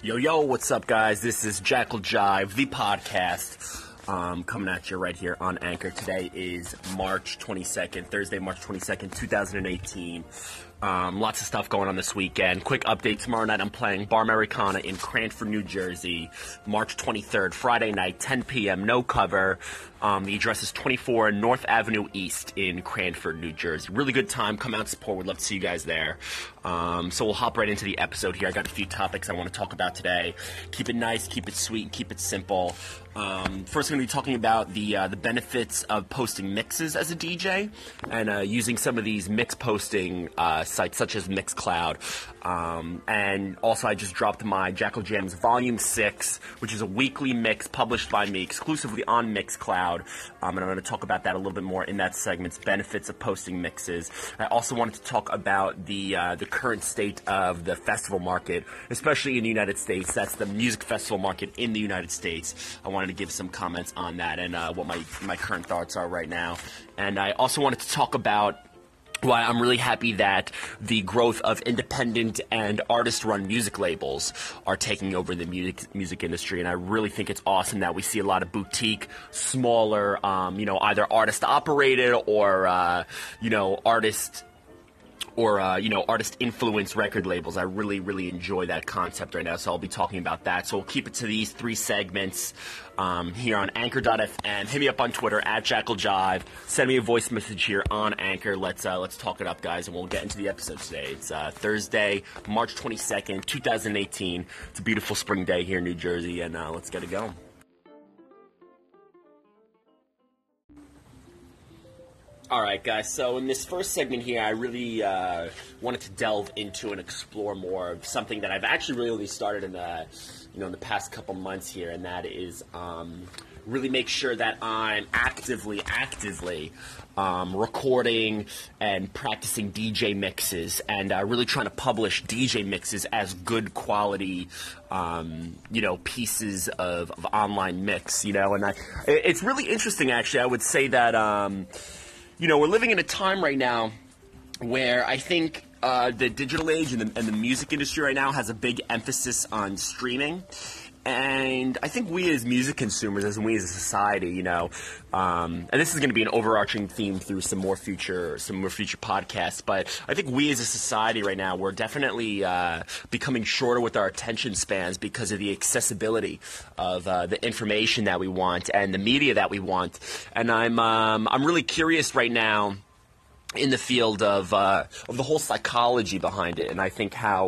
Yo, yo, what's up, guys? This is Jackal Jive, the podcast, coming at you right here on Anchor. Today is March 22nd, Thursday, March 22nd, 2018. Lots of stuff going on this weekend. Quick update, tomorrow night I'm playing Bar Americana in Cranford, New Jersey, March 23rd, Friday night, 10 p.m., no cover. The address is 24 North Avenue East in Cranford, New Jersey. Really good time. Come out and support. We'd love to see you guys there. So we'll hop right into the episode here. I got a few topics I want to talk about today. Keep it nice, keep it sweet, keep it simple. First, I'm going to be talking about the benefits of posting mixes as a DJ and using some of these mix posting sites such as Mixcloud. And also, I just dropped my Jackal Jams Volume 6, which is a weekly mix published by me exclusively on Mixcloud. And I'm going to talk about that a little bit more in that segment's benefits of posting mixes. I also wanted to talk about the current state of the festival market, especially in the United States. That's the music festival market in the United States. I wanted to give some comments on that and what my current thoughts are right now. And I also wanted to talk about why I'm really happy that the growth of independent and artist-run music labels are taking over the music industry, and I really think it's awesome that we see a lot of boutique, smaller, either artist-operated or, artist-influenced record labels. I really, really enjoy that concept right now, so I'll be talking about that. So we'll keep it to these three segments here on Anchor.fm. Hit me up on Twitter, @JackalJive. Send me a voice message here on Anchor. Let's talk it up, guys, and we'll get into the episode today. It's Thursday, March 22nd, 2018. It's a beautiful spring day here in New Jersey, and let's get it going. Alright, guys, so in this first segment here, I really wanted to delve into and explore more of something that I've actually really only started in the past couple months here, and that is really make sure that I'm actively recording and practicing DJ mixes, and really trying to publish DJ mixes as good quality, pieces of online mix, and it's really interesting, actually. I would say that, we're living in a time right now where I think the digital age and the music industry right now has a big emphasis on streaming. And I think we as music consumers, as we as a society, and this is going to be an overarching theme through some more future podcasts, but I think we as a society right now, we're definitely becoming shorter with our attention spans because of the accessibility of the information that we want and the media that we want. And I'm really curious right now in the field of the whole psychology behind it, and I think how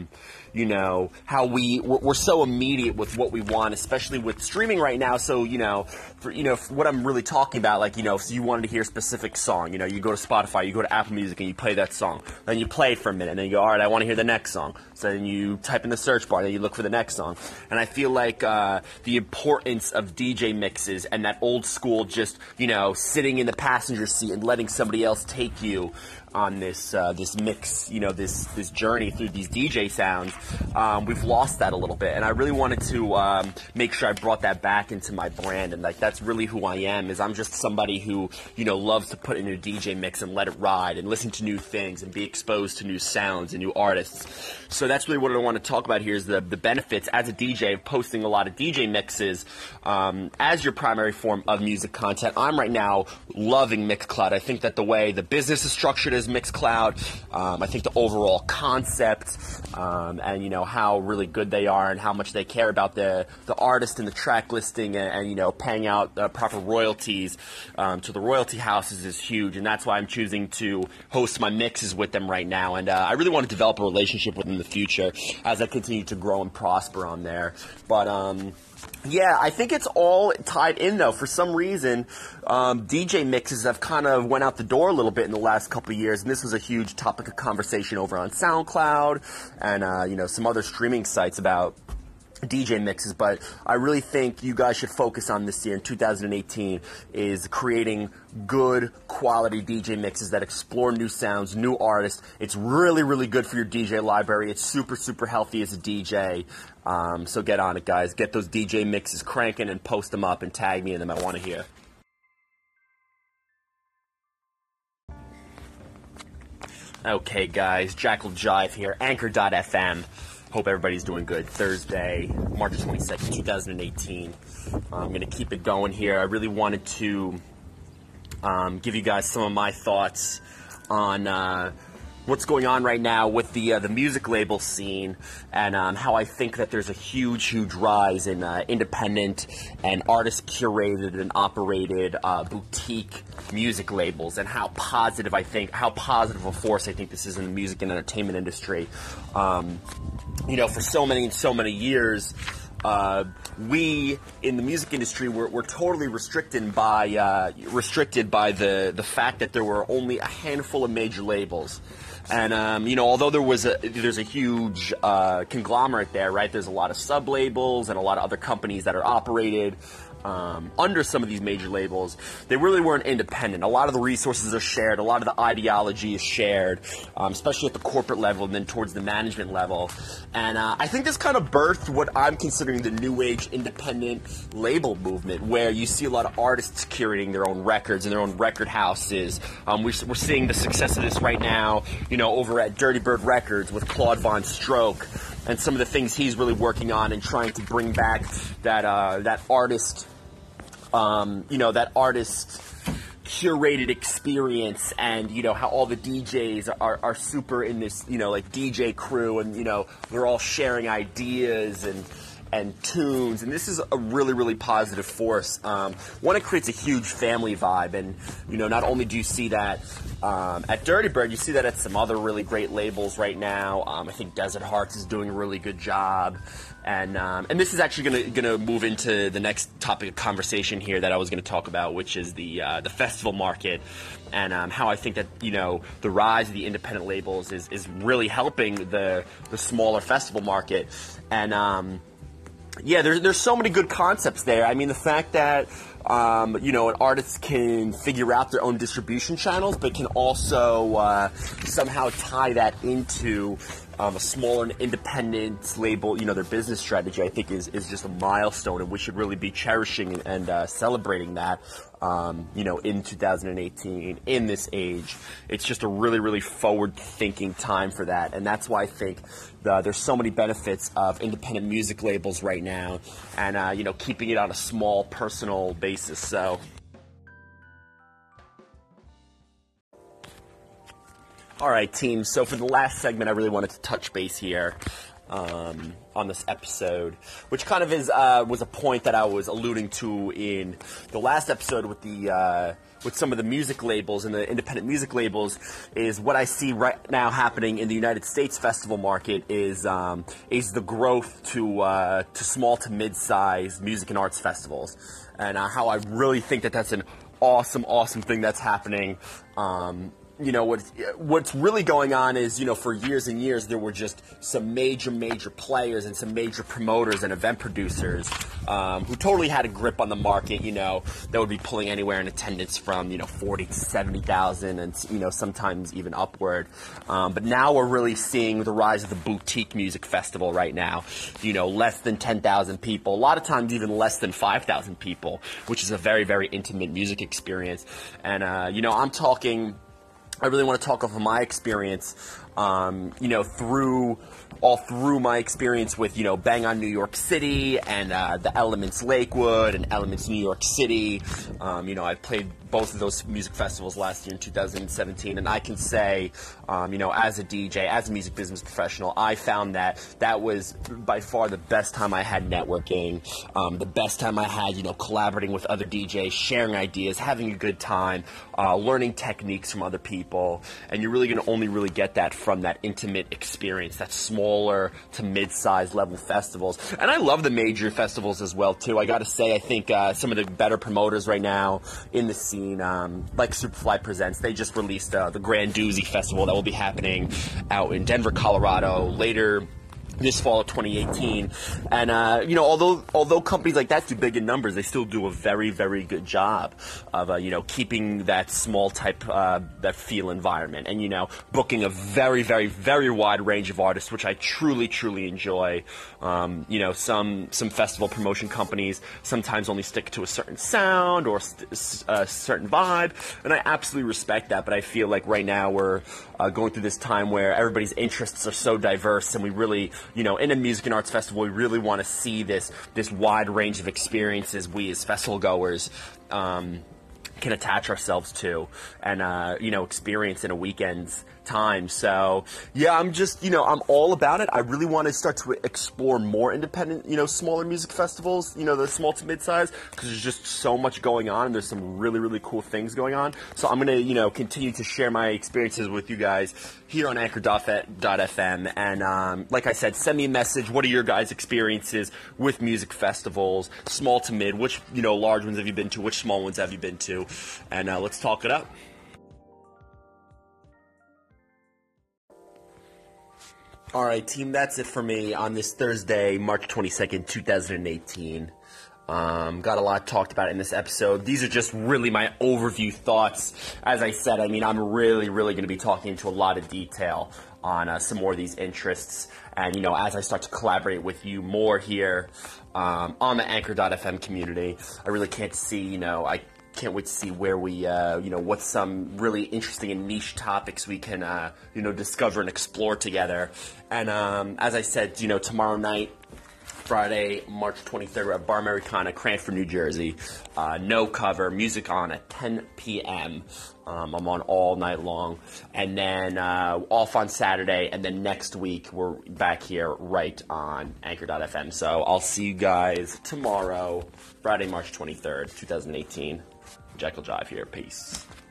we're so immediate with what we want, especially with streaming right now. So, for what I'm really talking about, if you wanted to hear a specific song, you go to Spotify, you go to Apple Music, and you play that song. Then you play it for a minute, and then you go, all right, I want to hear the next song. So then you type in the search bar, and then you look for the next song. And I feel like the importance of DJ mixes and that old school just, sitting in the passenger seat and letting somebody else take you on this mix, this journey through these DJ sounds, we've lost that a little bit, and I really wanted to make sure I brought that back into my brand, and that's really who I am. Is I'm just somebody who loves to put in a DJ mix and let it ride and listen to new things and be exposed to new sounds and new artists. So that's really what I want to talk about here is the benefits as a DJ of posting a lot of DJ mixes as your primary form of music content. I'm right now loving Mixcloud. I think that the way the business is structured is Mixcloud. I think the overall concept and how really good they are and how much they care about the artist and the track listing and paying out proper royalties to the royalty houses is huge, and that's why I'm choosing to host my mixes with them right now, and I really want to develop a relationship with them in the future as I continue to grow and prosper on there. But yeah, I think it's all tied in, though. For some reason, DJ mixes have kind of went out the door a little bit in the last couple of years, and this was a huge topic of conversation over on SoundCloud and, some other streaming sites about DJ mixes, but I really think you guys should focus on this year in 2018 is creating good quality DJ mixes that explore new sounds, new artists. It's really, really good for your DJ library. It's super, super healthy as a DJ. So get on it, guys. Get those DJ mixes cranking and post them up and tag me in them. I want to hear. Okay, guys, Jackal Jive here, Anchor.fm. Hope everybody's doing good. Thursday, March 22nd, 2018. I'm going to keep it going here. I really wanted to give you guys some of my thoughts on what's going on right now with the music label scene, and how I think that there's a huge rise in independent and artist-curated and operated boutique music labels, and how positive a force I think this is in the music and entertainment industry. For so many years, we in the music industry were totally restricted by the fact that there were only a handful of major labels. And although there's a huge conglomerate there, right? There's a lot of sub labels and a lot of other companies that are operated under some of these major labels. They really weren't independent. A lot of the resources are shared. A lot of the ideology is shared, especially at the corporate level and then towards the management level. And I think this kind of birthed what I'm considering the new age independent label movement, where you see a lot of artists curating their own records and their own record houses. We're seeing the success of this right now, over at Dirty Bird Records with Claude Von Stroke, and some of the things he's really working on and trying to bring back that artist curated experience, and how all the DJs are super in this like DJ crew, and they're all sharing ideas and tunes, and this is a really positive force. One, it creates a huge family vibe, and not only do you see that at Dirty Bird, you see that at some other really great labels right now. I think Desert Hearts is doing a really good job, and this is actually gonna move into the next topic of conversation here that I was gonna talk about, which is the festival market, and how I think that the rise of the independent labels is really helping the smaller festival market. And there's so many good concepts there. I mean, the fact that an artist can figure out their own distribution channels, but can also somehow tie that into a smaller and independent label, their business strategy, I think is just a milestone, and we should really be cherishing and celebrating that, in 2018, in this age. It's just a really forward-thinking time for that, and that's why I think there's so many benefits of independent music labels right now, and, keeping it on a small, personal basis, so... All right, team. So for the last segment, I really wanted to touch base here on this episode, which kind of was a point that I was alluding to in the last episode with with some of the music labels and the independent music labels. Is what I see right now happening in the United States festival market is the growth to small to mid-sized music and arts festivals, and how I really think that that's an awesome thing that's happening. What's really going on is, for years and years, there were just some major players and some major promoters and event producers who totally had a grip on the market, that would be pulling anywhere in attendance from, 40 to 70,000 and, sometimes even upward. But now we're really seeing the rise of the boutique music festival right now, less than 10,000 people, a lot of times even less than 5,000 people, which is a very intimate music experience. And, I really want to talk off of my experience, through my experience with, Bang On New York City and the Elements Lakewood and Elements New York City. I played both of those music festivals last year in 2017, and I can say, as a DJ, as a music business professional, I found that was by far the best time I had networking, the best time I had, collaborating with other DJs, sharing ideas, having a good time, learning techniques from other people, and you're really going to only really get that from that intimate experience, that smaller to mid-sized level festivals. And I love the major festivals as well, too. I got to say, I think some of the better promoters right now in the scene, like Superfly Presents, they just released the Grand Doozy Festival that will be happening out in Denver, Colorado later this fall of 2018, and although companies like that do big in numbers, they still do a very good job of keeping that small type that feel environment, and booking a very wide range of artists, which I truly enjoy. Some festival promotion companies sometimes only stick to a certain sound or a certain vibe, and I absolutely respect that. But I feel like right now we're going through this time where everybody's interests are so diverse, and we really in a music and arts festival, we really want to see this wide range of experiences we as festival goers can attach ourselves to and experience in a weekend's time. So yeah, I'm all about it. I really want to start to explore more independent, smaller music festivals, the small to mid-size, because there's just so much going on and there's some really, really cool things going on. So I'm going to, continue to share my experiences with you guys here on Anchor.fm. And like I said, send me a message. What are your guys' experiences with music festivals, small to mid? Which, large ones have you been to? Which small ones have you been to? And let's talk it up. All right, team, that's it for me on this Thursday, March 22nd, 2018. Got a lot talked about in this episode. These are just really my overview thoughts. As I said, I'm really, really going to be talking into a lot of detail on some more of these interests. And, as I start to collaborate with you more here on the Anchor.fm community, I really can't can't wait to see where we, what's some really interesting and niche topics we can, discover and explore together. And as I said, tomorrow night, Friday, March 23rd, we're at Bar Americana, Cranford, New Jersey. No cover, music on at 10 p.m. I'm on all night long. And then off on Saturday, and then next week we're back here right on Anchor.fm. So I'll see you guys tomorrow, Friday, March 23rd, 2018. Jekyll Jive here. Peace.